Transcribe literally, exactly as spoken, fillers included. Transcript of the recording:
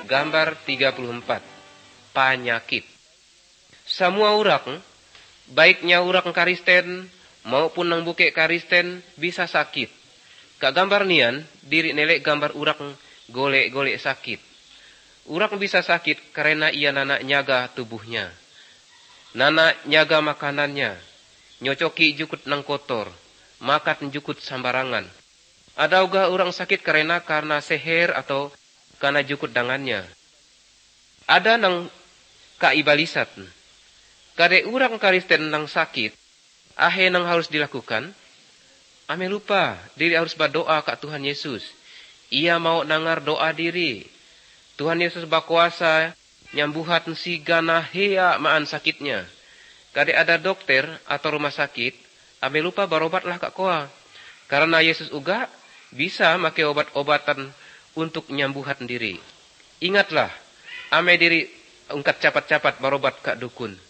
Gambar tiga puluh empat. Panyakit. Semua orang, baiknya orang Kristen maupun nang buke Kristen bisa sakit. Kak gambar nian, diri nelek gambar orang golek-golek sakit. Orang bisa sakit karena ia nana nyaga tubuhnya. Nana nyaga makanannya. Nyocoki jukut nang kotor. Makan jukut sambarangan. Ada juga orang sakit karena karena seher atau karena jukut dangannya. Ada nang kaibalisat. Kade orang Kristen nang sakit, ahe nang harus dilakukan. Ame lupa, diri harus berdoa ke Tuhan Yesus. Ia mau nangar doa diri. Tuhan Yesus berkuasa nyambuhat si gana hea maan sakitnya. Kade ada dokter atau rumah sakit, ame lupa berobatlah kak koa. Karena Yesus uga bisa make obat-obatan untuk nyambuhat diri. Ingatlah, ame diri ungkat capat-capat berobat kak dukun.